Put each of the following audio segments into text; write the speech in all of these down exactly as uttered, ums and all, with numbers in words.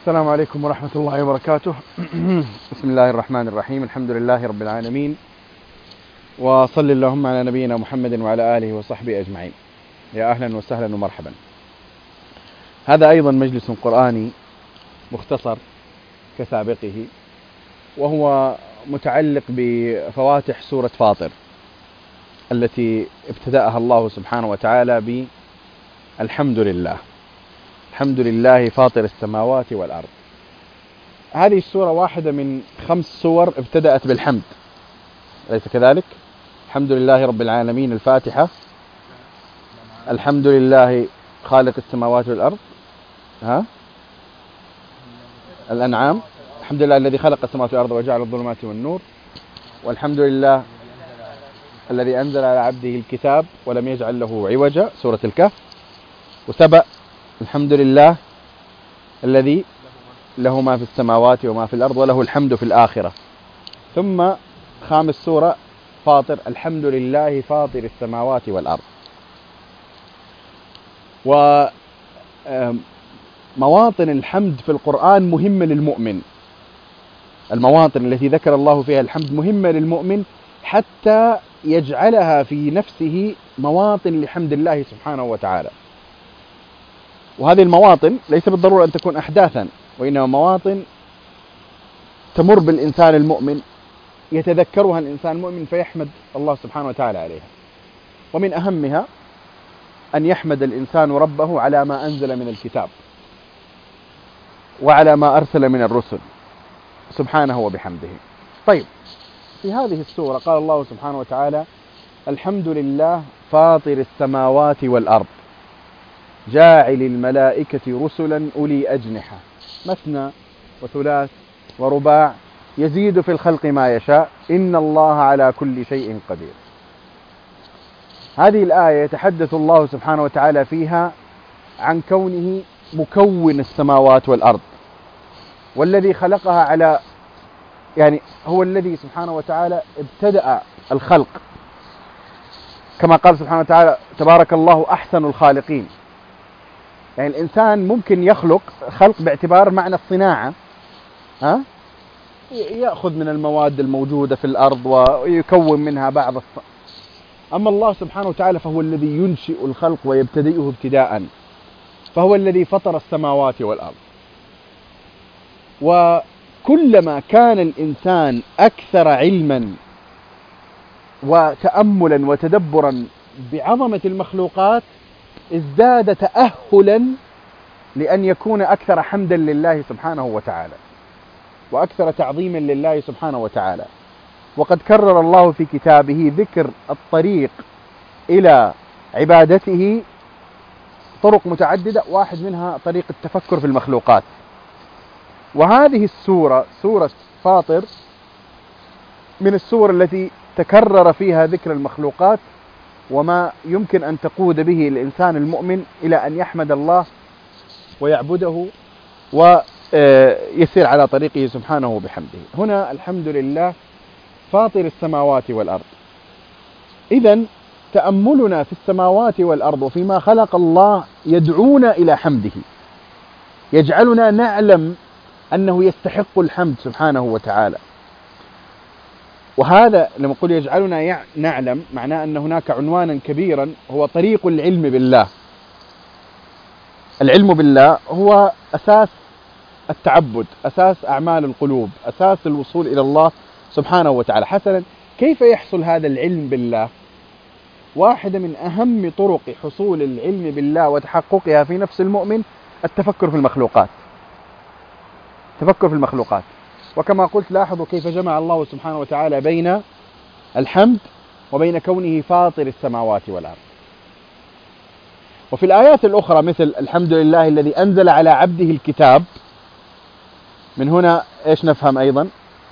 السلام عليكم ورحمة الله وبركاته. بسم الله الرحمن الرحيم. الحمد لله رب العالمين، وصل اللهم على نبينا محمد وعلى آله وصحبه أجمعين. يا أهلا وسهلا ومرحبا. هذا أيضا مجلس قرآني مختصر كسابقه، وهو متعلق بفواتح سورة فاطر التي ابتدأها الله سبحانه وتعالى بالحمد لله. الحمد لله فاطر السماوات والأرض. هذه السورة واحدة من خمس سور ابتدأت بالحمد، أليس كذلك؟ الحمد لله رب العالمين الفاتحة، الحمد لله خالق السماوات والأرض، ها؟ الأنعام، الحمد لله الذي خلق السماوات والأرض وجعل الظلمات والنور، والحمد لله الذي أنزل على عبده الكتاب ولم يجعل له عوجا، سورة الكهف. وسبأ الحمد لله الذي له ما في السماوات وما في الأرض وله الحمد في الآخرة. ثم خامس سورة فاطر، الحمد لله فاطر السماوات والأرض. ومواطن الحمد في القرآن مهمة للمؤمن، المواطن التي ذكر الله فيها الحمد مهمة للمؤمن حتى يجعلها في نفسه مواطن لحمد الله سبحانه وتعالى. وهذه المواطن ليس بالضرورة أن تكون أحداثا، وإنما مواطن تمر بالإنسان المؤمن يتذكرها الإنسان المؤمن فيحمد الله سبحانه وتعالى عليها. ومن أهمها أن يحمد الإنسان ربه على ما أنزل من الكتاب وعلى ما أرسل من الرسل سبحانه وبحمده. طيب، في هذه السورة قال الله سبحانه وتعالى: الحمد لله فاطر السماوات والأرض جاعل الملائكة رسلا أولي أجنحة مثنى وثلاث ورباع يزيد في الخلق ما يشاء إن الله على كل شيء قدير. هذه الآية يتحدث الله سبحانه وتعالى فيها عن كونه مكون السماوات والأرض، والذي خلقها على يعني هو الذي سبحانه وتعالى ابتدأ الخلق، كما قال سبحانه وتعالى: تبارك الله أحسن الخالقين. يعني الإنسان ممكن يخلق خلق باعتبار معنى الصناعة، ها؟ يأخذ من المواد الموجودة في الأرض ويكون منها بعض الص... أما الله سبحانه وتعالى فهو الذي ينشئ الخلق ويبتدئه ابتداء، فهو الذي فطر السماوات والأرض. وكلما كان الإنسان أكثر علما وتأملا وتدبرا بعظمة المخلوقات ازداد تأهلا لأن يكون أكثر حمدا لله سبحانه وتعالى وأكثر تعظيما لله سبحانه وتعالى. وقد كرر الله في كتابه ذكر الطريق إلى عبادته طرق متعددة، واحد منها طريق التفكر في المخلوقات. وهذه السورة سورة فاطر من السور التي تكرر فيها ذكر المخلوقات وما يمكن أن تقود به الإنسان المؤمن إلى أن يحمد الله ويعبده ويسير على طريقه سبحانه بحمده. هنا الحمد لله فاطر السماوات والأرض. إذن تأملنا في السماوات والأرض وفيما خلق الله يدعونا إلى حمده، يجعلنا نعلم أنه يستحق الحمد سبحانه وتعالى. وهذا لما نقول يجعلنا نعلم معناه أن هناك عنوانا كبيرا هو طريق العلم بالله. العلم بالله هو أساس التعبد، أساس أعمال القلوب، أساس الوصول إلى الله سبحانه وتعالى. حسنا، كيف يحصل هذا العلم بالله؟ واحدة من أهم طرق حصول العلم بالله وتحققها في نفس المؤمن التفكر في المخلوقات. تفكر في المخلوقات. وكما قلت لاحظوا كيف جمع الله سبحانه وتعالى بين الحمد وبين كونه فاطر السماوات والأرض. وفي الآيات الأخرى مثل الحمد لله الذي أنزل على عبده الكتاب، من هنا إيش نفهم أيضا؟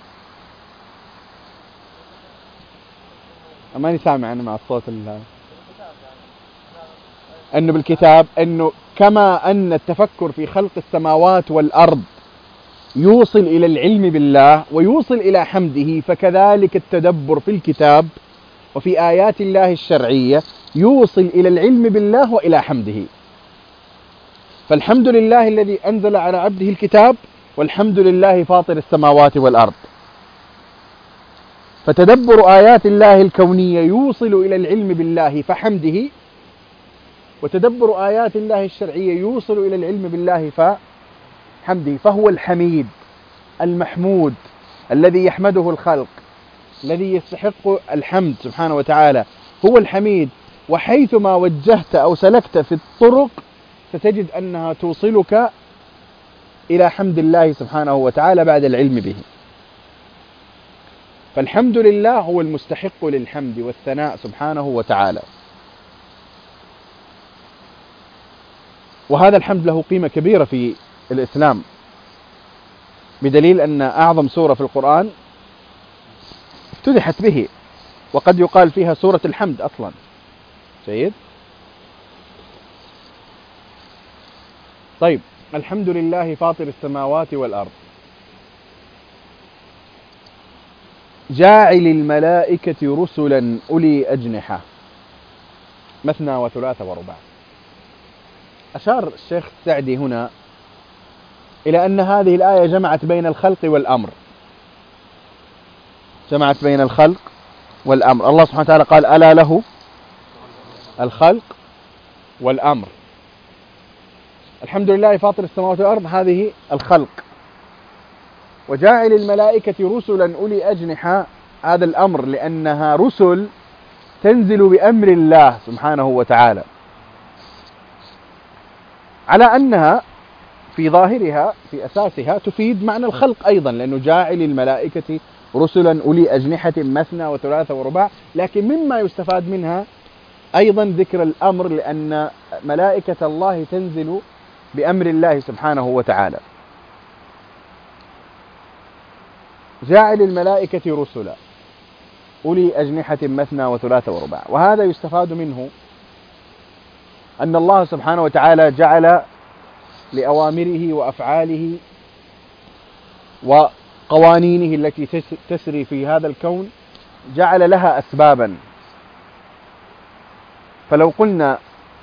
ماني سامع أنا مع الصوت الله. أنه بالكتاب، أنه كما أن التفكر في خلق السماوات والأرض يوصل إلى العلم بالله ويوصل إلى حمده، فكذلك التدبر في الكتاب وفي آيات الله الشرعية يوصل إلى العلم بالله وإلى حمده. فالحمد لله الذي أنزل على عبده الكتاب، والحمد لله فاطر السماوات والأرض. فتدبر آيات الله الكونية يوصل إلى العلم بالله فحمده، وتدبر آيات الله الشرعية يوصل إلى العلم بالله فحمده. فهو الحميد المحمود الذي يحمده الخلق، الذي يستحق الحمد سبحانه وتعالى، هو الحميد. وحيثما وجهت أو سلكت في الطرق ستجد أنها توصلك إلى حمد الله سبحانه وتعالى بعد العلم به. فالحمد لله هو المستحق للحمد والثناء سبحانه وتعالى. وهذا الحمد له قيمة كبيرة في الإسلام، بدليل أن أعظم سورة في القرآن افتتحت به، وقد يقال فيها سورة الحمد أصلا. جيد. طيب، الحمد لله فاطر السماوات والأرض، جاعل الملائكة رسلا أولي أجنحة مثنى وثلاث ورباع. أشار الشيخ السعدي هنا إلى أن هذه الآية جمعت بين الخلق والأمر، جمعت بين الخلق والأمر. الله سبحانه وتعالى قال: ألا له الخلق والأمر. الحمد لله فاطر السماوات والأرض، هذه الخلق. وجاعل الملائكة رسلا أولي أجنحة، هذا الأمر، لأنها رسل تنزل بأمر الله سبحانه وتعالى، على أنها في ظاهرها في أساسها تفيد معنى الخلق أيضا، لأنه جاعل الملائكة رسلا أولي أجنحة مثنى وثلاث ورباع. لكن مما يستفاد منها أيضا ذكر الأمر، لأن ملائكة الله تنزل بأمر الله سبحانه وتعالى. جاعل الملائكة رسلا أولي أجنحة مثنى وثلاث ورباع. وهذا يستفاد منه أن الله سبحانه وتعالى جعل لأوامره وأفعاله وقوانينه التي تسري في هذا الكون، جعل لها أسبابا. فلو قلنا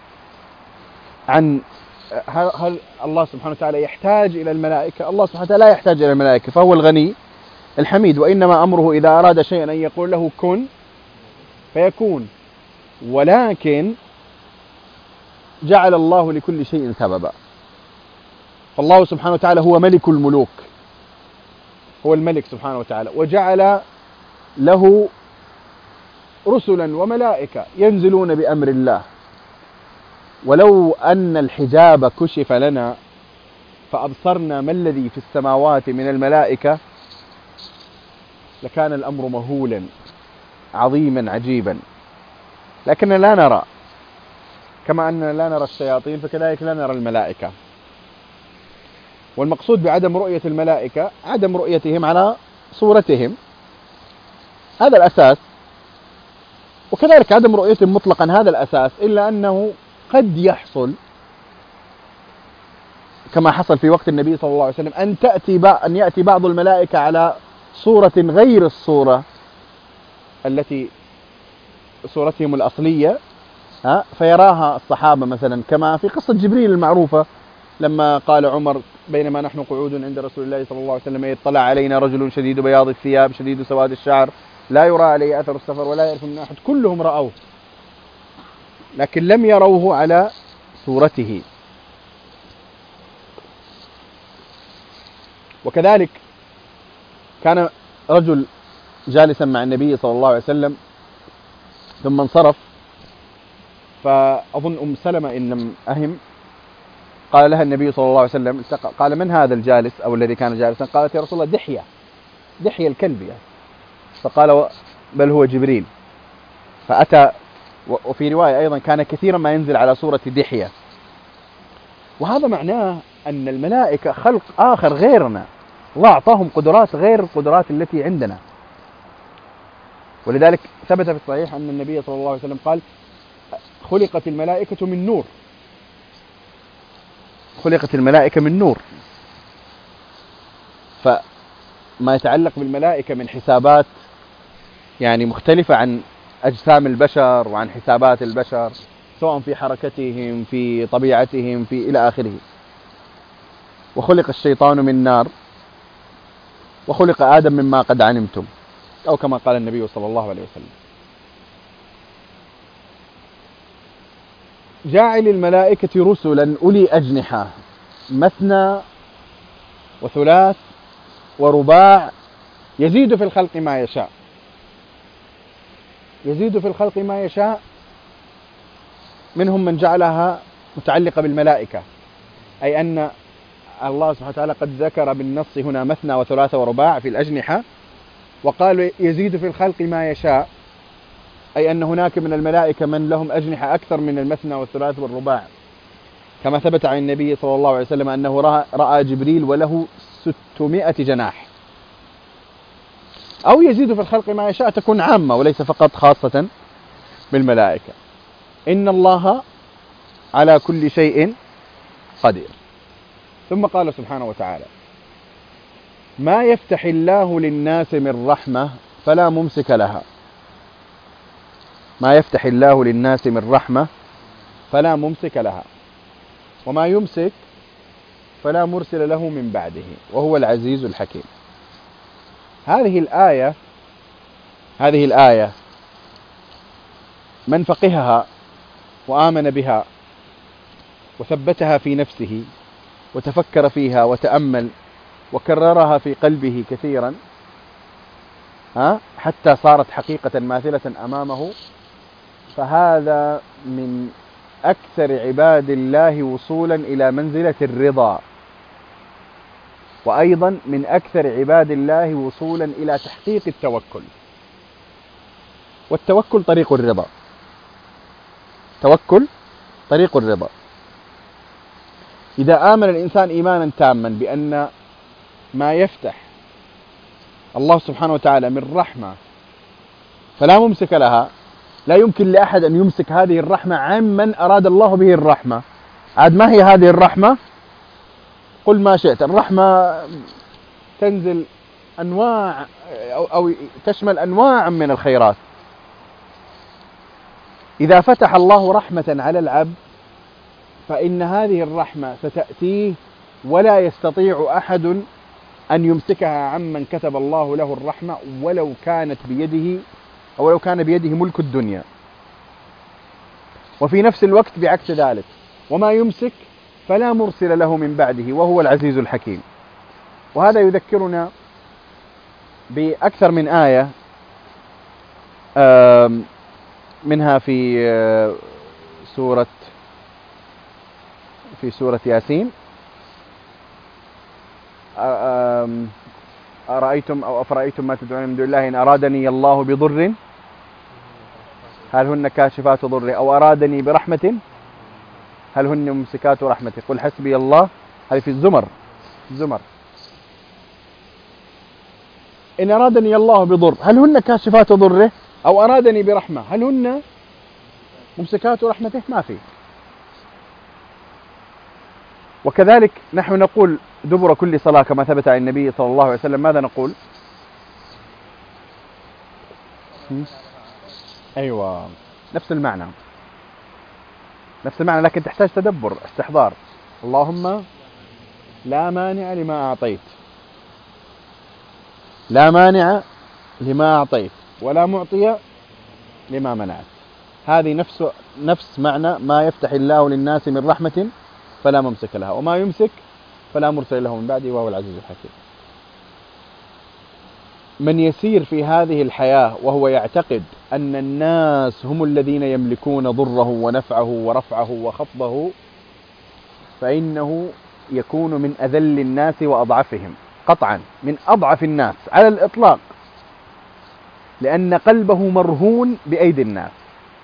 عن هل الله سبحانه وتعالى يحتاج إلى الملائكة؟ الله سبحانه وتعالى لا يحتاج إلى الملائكة، فهو الغني الحميد. وإنما أمره إذا أراد شيئا أن يقول له كن فيكون. ولكن جعل الله لكل شيء سببا. فالله سبحانه وتعالى هو ملك الملوك، هو الملك سبحانه وتعالى، وجعل له رسلا وملائكة ينزلون بأمر الله. ولو أن الحجاب كشف لنا فأبصرنا ما الذي في السماوات من الملائكة لكان الأمر مهولا عظيما عجيبا، لكننا لا نرى. كما أننا لا نرى الشياطين فكذلك لا نرى الملائكة. والمقصود بعدم رؤية الملائكة عدم رؤيتهم على صورتهم، هذا الأساس. وكذلك عدم رؤيتهم مطلقا هذا الأساس، إلا أنه قد يحصل كما حصل في وقت النبي صلى الله عليه وسلم أن تأتي أن يأتي بعض الملائكة على صورة غير الصورة التي صورتهم الأصلية، ها، فيراها الصحابة مثلا، كما في قصة جبريل المعروفة لما قال عمر: بينما نحن قعود عند رسول الله صلى الله عليه وسلم اطلع علينا رجل شديد بياض الثياب شديد سواد الشعر لا يرى عليه أثر السفر ولا يعرف من أحد. كلهم رأوه لكن لم يروه على صورته. وكذلك كان رجل جالسا مع النبي صلى الله عليه وسلم ثم انصرف، فأظن أم سلمة إن لم أهم، قال لها النبي صلى الله عليه وسلم، قال: من هذا الجالس أو الذي كان جالسا؟ قالت: يا رسول الله دحية، دحية الكلب يعني. فقال: بل هو جبريل. فأتى، وفي رواية أيضا كان كثيرا ما ينزل على صورة دحية. وهذا معناه أن الملائكة خلق آخر غيرنا، الله أعطاهم قدرات غير القدرات التي عندنا. ولذلك ثبت في الصحيح أن النبي صلى الله عليه وسلم قال: خلقت الملائكة من نور، خلقت الملائكة من نور. فما يتعلق بالملائكة من حسابات يعني مختلفة عن أجسام البشر وعن حسابات البشر، سواء في حركتهم في طبيعتهم في إلى آخره. وخلق الشيطان من نار وخلق آدم مما قد علمتم، أو كما قال النبي صلى الله عليه وسلم. جاعل الملائكة رسلا أولي أجنحة مثنى وثلاث ورباع، يزيد في الخلق ما يشاء. يزيد في الخلق ما يشاء، منهم من جعلها متعلقة بالملائكة، أي أن الله سبحانه وتعالى قد ذكر بالنص هنا مثنى وثلاث ورباع في الأجنحة، وقال يزيد في الخلق ما يشاء، أي أن هناك من الملائكة من لهم أجنحة أكثر من المثنى والثلاث والرباع، كما ثبت عن النبي صلى الله عليه وسلم أنه رأى جبريل وله ستمائة جناح. أو يزيد في الخلق ما يشاء تكون عامة وليس فقط خاصة بالملائكة. إن الله على كل شيء قدير. ثم قال سبحانه وتعالى: ما يفتح الله للناس من رحمة فلا ممسك لها. ما يفتح الله للناس من رحمة فلا ممسك لها، وما يمسك فلا مرسل له من بعده، وهو العزيز الحكيم. هذه الآية هذه الآية من فقهها وآمن بها وثبتها في نفسه وتفكر فيها وتأمل وكررها في قلبه كثيرا ها حتى صارت حقيقة ماثلة أمامه، فهذا من أكثر عباد الله وصولا إلى منزلة الرضا، وأيضا من أكثر عباد الله وصولا إلى تحقيق التوكل. والتوكل طريق الرضا. توكل طريق الرضا. إذا آمن الإنسان إيمانا تاما بأن ما يفتح الله سبحانه وتعالى من رحمة فلا ممسك لها، لا يمكن لأحد أن يمسك هذه الرحمة عمن أراد الله به الرحمة. عاد ما هي هذه الرحمة؟ قل ما شئت. الرحمة تنزل أنواع أو, أو تشمل أنواع من الخيرات. إذا فتح الله رحمة على العبد فإن هذه الرحمة ستأتيه ولا يستطيع أحد أن يمسكها عمن كتب الله له الرحمة، ولو كانت بيده أو لو كان بيده ملك الدنيا. وفي نفس الوقت بعكس ذلك، وما يمسك فلا مرسل له من بعده، وهو العزيز الحكيم. وهذا يذكرنا بأكثر من آية، منها في سورة في سورة ياسين: أرأيتم أو أفرأيتم ما تدعون من دون الله إن أرادني الله بضر هل هن كاشفات ضره، أو أرادني برحمة هل هن ممسكات رحمته، قل حسبي الله. هذه في الزمر الزمر إن أرادني الله بضر هل هن كاشفات ضره، أو أرادني برحمة هل هن ممسكات رحمته. ما في. وكذلك نحن نقول دبر كل صلاة كما ثبت عن النبي صلى الله عليه وسلم. ماذا نقول؟ أيوة، نفس المعنى نفس المعنى لكن تحتاج تدبر استحضار. اللهم لا مانع لما أعطيت، لا مانع لما أعطيت، ولا معطي لما منعت. هذه نفس نفس معنى ما يفتح الله للناس من رحمة فلا ممسك لها، وما يمسك فلا مرسل له من بعده، وهو العزيز الحكيم. من يسير في هذه الحياة وهو يعتقد أن الناس هم الذين يملكون ضره ونفعه ورفعه وخفضه، فإنه يكون من أذل الناس وأضعفهم، قطعا من أضعف الناس على الإطلاق، لأن قلبه مرهون بأيدي الناس،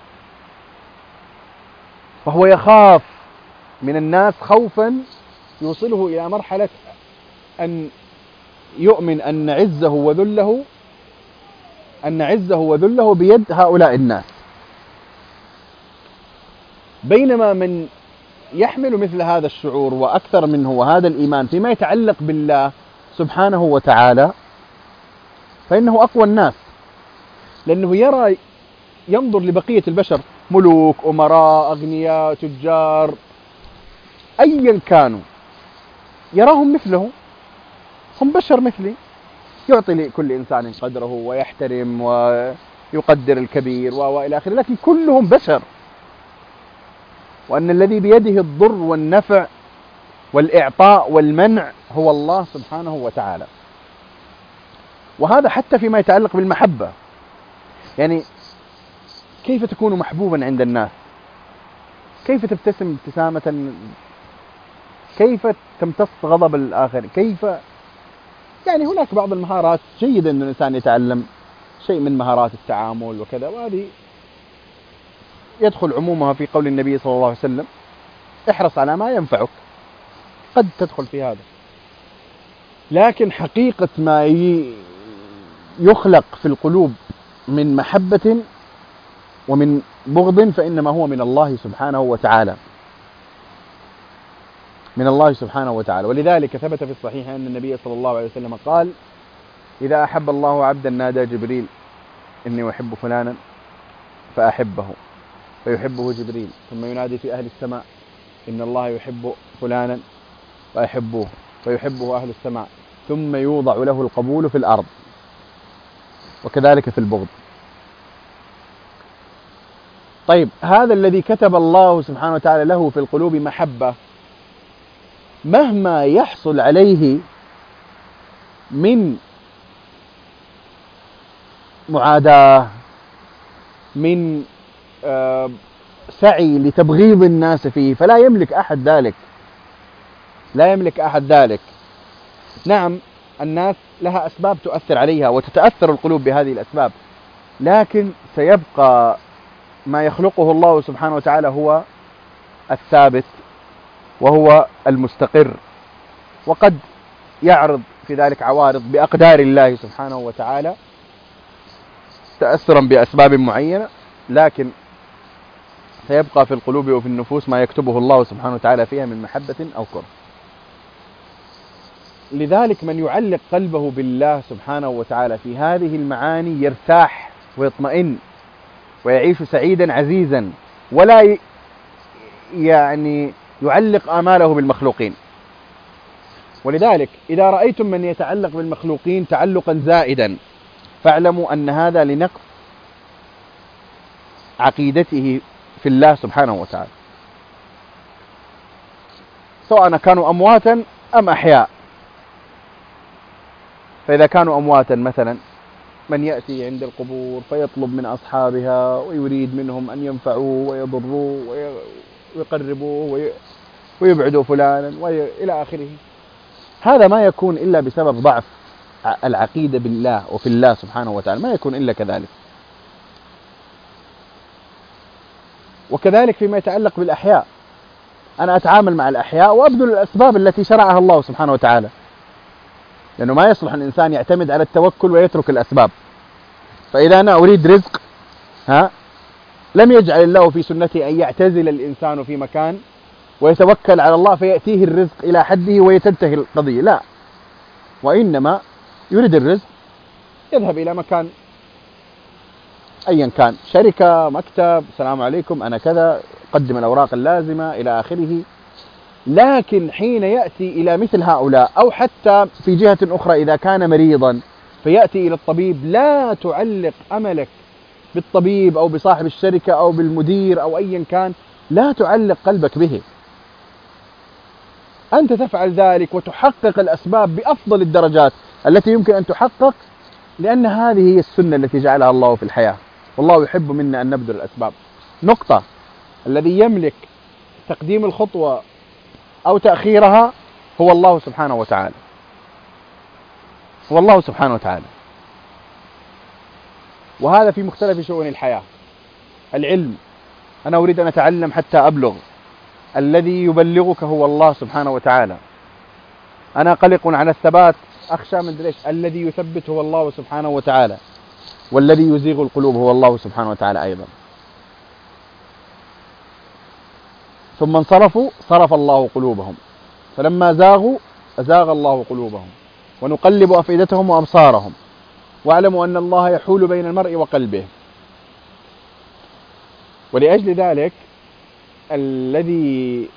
فهو يخاف من الناس خوفا يوصله إلى مرحلة أن يؤمن أن عزه وذله أن عزه وذله بيد هؤلاء الناس. بينما من يحمل مثل هذا الشعور وأكثر منه وهذا الإيمان فيما يتعلق بالله سبحانه وتعالى، فإنه أقوى الناس، لأنه يرى ينظر لبقية البشر ملوك، أمراء، أغنياء، تجار، أيا كانوا، يراهم مثله، هم بشر مثلي، يعطي لكل إنسان قدره ويحترم ويقدر الكبير وإلى آخره، لكن كلهم بشر، وأن الذي بيده الضر والنفع والإعطاء والمنع هو الله سبحانه وتعالى. وهذا حتى فيما يتعلق بالمحبة، يعني كيف تكون محبوبا عند الناس، كيف تبتسم ابتسامة، كيف تمتص غضب الآخر، كيف يعني هناك بعض المهارات جيدة أن الإنسان يتعلم شيء من مهارات التعامل وكذا، وهذه يدخل عمومها في قول النبي صلى الله عليه وسلم: احرص على ما ينفعك، قد تدخل في هذا. لكن حقيقة ما يخلق في القلوب من محبة ومن بغض فإنما هو من الله سبحانه وتعالى، من الله سبحانه وتعالى. ولذلك ثبت في الصحيح أن النبي صلى الله عليه وسلم قال: إذا أحب الله عبدا نادى جبريل إني أحب فلانا فأحبه، فيحبه جبريل، ثم ينادي في أهل السماء إن الله يحب فلانا فأحبوه، فيحبه أهل السماء، ثم يوضع له القبول في الأرض. وكذلك في البغض. طيب، هذا الذي كتب الله سبحانه وتعالى له في القلوب محبة، مهما يحصل عليه من معاداة، من سعي لتبغيض الناس فيه، فلا يملك أحد ذلك، لا يملك أحد ذلك. نعم، الناس لها أسباب تؤثر عليها وتتأثر القلوب بهذه الأسباب، لكن سيبقى ما يخلقه الله سبحانه وتعالى هو الثابت وهو المستقر، وقد يعرض في ذلك عوارض بأقدار الله سبحانه وتعالى تأثرا بأسباب معينة، لكن سيبقى في القلوب وفي النفوس ما يكتبه الله سبحانه وتعالى فيها من محبة أو كره. لذلك من يعلق قلبه بالله سبحانه وتعالى في هذه المعاني يرتاح ويطمئن ويعيش سعيدا عزيزا، ولا يعني يعلق آماله بالمخلوقين. ولذلك إذا رأيتم من يتعلق بالمخلوقين تعلقا زائدا فاعلموا أن هذا لنقص عقيدته في الله سبحانه وتعالى، سواء كانوا أمواتا أم أحياء. فإذا كانوا أمواتا مثلا من يأتي عند القبور فيطلب من أصحابها ويريد منهم أن ينفعوه ويضروه ويقربوه ويبعدوا فلانا وإلى آخره، هذا ما يكون إلا بسبب ضعف العقيدة بالله وفي الله سبحانه وتعالى، ما يكون إلا كذلك. وكذلك فيما يتعلق بالأحياء، أنا أتعامل مع الأحياء وأبذل الأسباب التي شرعها الله سبحانه وتعالى، لأنه ما يصلح الإنسان يعتمد على التوكل ويترك الأسباب. فإذا أنا أريد رزق، ها لم يجعل الله في سنته أن يعتزل الإنسان في مكان ويتوكل على الله فيأتيه الرزق إلى حده ويتنتهي القضية، لا، وإنما يريد الرزق يذهب إلى مكان أيا كان، شركة، مكتب، السلام عليكم أنا كذا، قدم الأوراق اللازمة إلى آخره. لكن حين يأتي إلى مثل هؤلاء، أو حتى في جهة أخرى إذا كان مريضا فيأتي إلى الطبيب، لا تعلق أملك بالطبيب أو بصاحب الشركة أو بالمدير أو أيا كان، لا تعلق قلبك به، أنت تفعل ذلك وتحقق الأسباب بأفضل الدرجات التي يمكن أن تحقق، لأن هذه هي السنة التي جعلها الله في الحياة، والله يحب منا أن نبذل الأسباب. نقطة. الذي يملك تقديم الخطوة أو تأخيرها هو الله سبحانه وتعالى، هو الله سبحانه وتعالى. وهذا في مختلف شؤون الحياة. العلم، أنا أريد أن أتعلم حتى أبلغ، الذي يبلغك هو الله سبحانه وتعالى. أنا قلق على الثبات، أخشى من دريش، الذي يثبت هو الله سبحانه وتعالى، والذي يزيغ القلوب هو الله سبحانه وتعالى أيضا. ثم انصرفوا صرف الله قلوبهم، فلما زاغوا أزاغ الله قلوبهم، ونقلب أفئدتهم وأبصارهم، واعلموا أن الله يحول بين المرء وقلبه. ولأجل ذلك الذي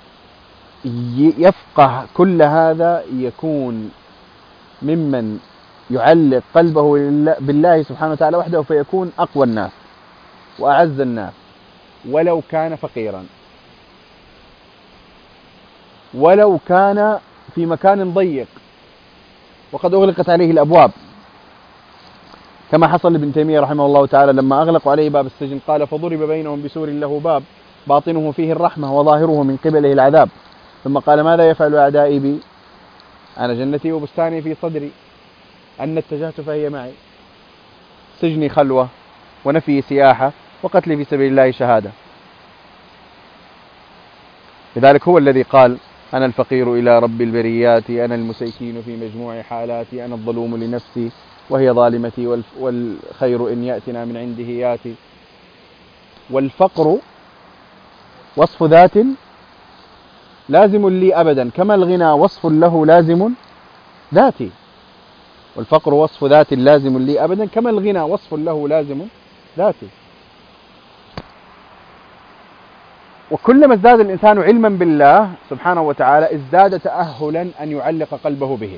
يفقه كل هذا يكون ممن يعلق قلبه بالله سبحانه وتعالى وحده، فيكون أقوى الناس وأعز الناس ولو كان فقيرا، ولو كان في مكان ضيق وقد أغلقت عليه الأبواب، كما حصل لابن تيمية رحمه الله تعالى لما أغلقوا عليه باب السجن قال: فضرب بينهم بسور له باب باطنه فيه الرحمة وظاهره من قبله العذاب. ثم قال: ماذا يفعل أعدائي بي؟ أنا جنتي وبستاني في صدري، أن اتجهت فهي معي، سجني خلوة ونفي سياحة وقتلي في سبيل الله شهادة. لذلك هو الذي قال: أنا الفقير إلى رب البريات، أنا المسيكين في مجموع حالاتي، أنا الظلوم لنفسي وهي ظالمتي، والخير إن يأتنا من عنده ياتي. والفقر وصف ذات لازم لي أبدا، كما الغنى وصف له لازم ذاتي. والفقر وصف ذات لازم لي أبدا، كما الغنى وصف له لازم ذاتي. وكلما ازداد الإنسان علما بالله سبحانه وتعالى ازداد تأهلا أن يعلق قلبه به،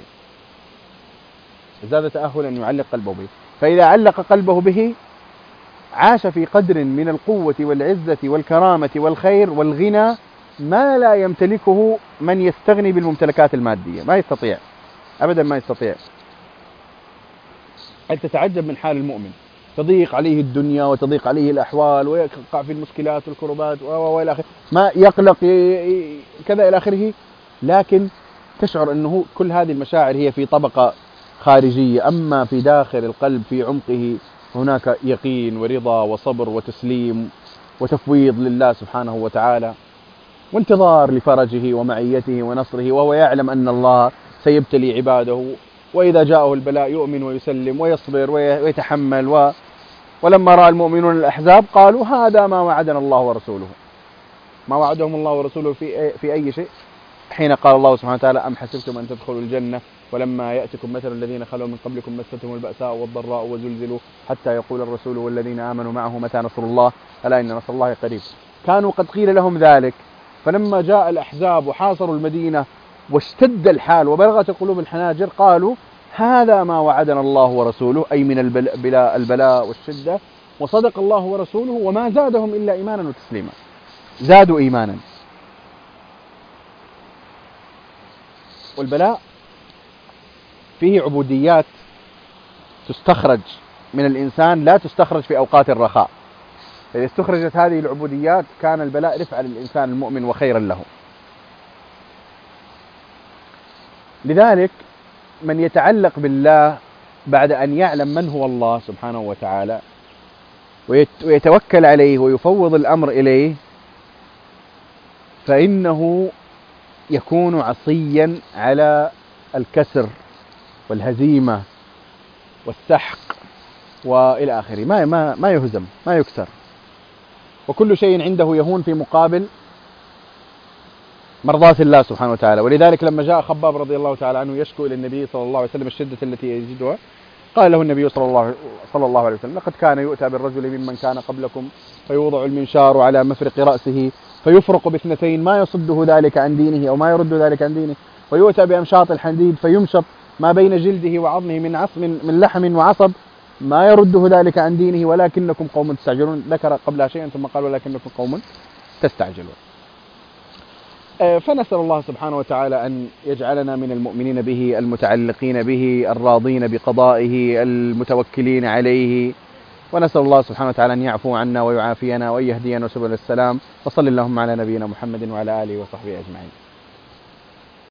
ازداد تأهلا أن يعلق قلبه به. فإذا علق قلبه به عاش في قدر من القوة والعزة والكرامة والخير والغنى ما لا يمتلكه من يستغني بالممتلكات المادية، ما يستطيع أبدا، ما يستطيع. أنت تتعجب من حال المؤمن، تضيق عليه الدنيا وتضيق عليه الأحوال ويقع في المشكلات والكربات وإلى آخره، ما يقلق كذا إلى آخره، لكن تشعر أنه كل هذه المشاعر هي في طبقة خارجية، أما في داخل القلب في عمقه هناك يقين ورضا وصبر وتسليم وتفويض لله سبحانه وتعالى، وانتظار لفرجه ومعيته ونصره، وهو يعلم أن الله سيبتلي عباده، وإذا جاءه البلاء يؤمن ويسلم ويصبر ويتحمل. و... ولما رأى المؤمنون الأحزاب قالوا: هذا ما وعدنا الله ورسوله. ما وعدهم الله ورسوله في أي, في أي شيء؟ حين قال الله سبحانه وتعالى: أم حسبتم أن تدخلوا الجنة ولما يأتكم مثل الذين خلوا من قبلكم مستهم البأساء والضراء وزلزلوا حتى يقول الرسول والذين آمنوا معه متى نصر الله ألا إن نصر الله قريب. كانوا قد قيل لهم ذلك، فلما جاء الأحزاب وحاصروا المدينة واشتد الحال وبلغت القلوب الحناجر قالوا: هذا ما وعدنا الله ورسوله، أي من البلاء, البلاء والشدة، وصدق الله ورسوله وما زادهم إلا إيمانا وتسليما. زادوا إيمانا. والبلاء فيه عبوديات تستخرج من الإنسان لا تستخرج في أوقات الرخاء، فإذا استخرجت هذه العبوديات كان البلاء رفعا للإنسان المؤمن وخيرا له. لذلك من يتعلق بالله بعد أن يعلم من هو الله سبحانه وتعالى ويتوكل عليه ويفوض الأمر إليه، فإنه يكون عصيا على الكسر والهزيمة والسحق وإلى آخره، ما ما ما يهزم، ما يكسر، وكل شيء عنده يهون في مقابل مرضاة الله سبحانه وتعالى. ولذلك لما جاء خباب رضي الله تعالى عنه يشكو إلى النبي صلى الله عليه وسلم الشدة التي يجدها، قال له النبي صلى الله صلى الله عليه وسلم: لقد كان يؤتى بالرجل ممن كان قبلكم فيوضع المنشار على مفرق رأسه فيفرق باثنتين ما يصده ذلك عن دينه أو ما يرد ذلك عن دينه، ويؤتى بأمشاط الحديد فيمشط ما بين جلده وعظمه من عصم من لحم وعصب ما يرده ذلك عن دينه، ولكنكم قوم تستعجلون. ذكر قبلها شيئا ثم قال: ولكنكم قوم تستعجلون. فنسأل الله سبحانه وتعالى أن يجعلنا من المؤمنين به المتعلقين به الراضين بقضائه المتوكلين عليه، ونسأل الله سبحانه وتعالى أن يعفو عنا ويعافينا وأن يهدينا سبل السلام. وصل اللهم على نبينا محمد وعلى آله وصحبه أجمعين.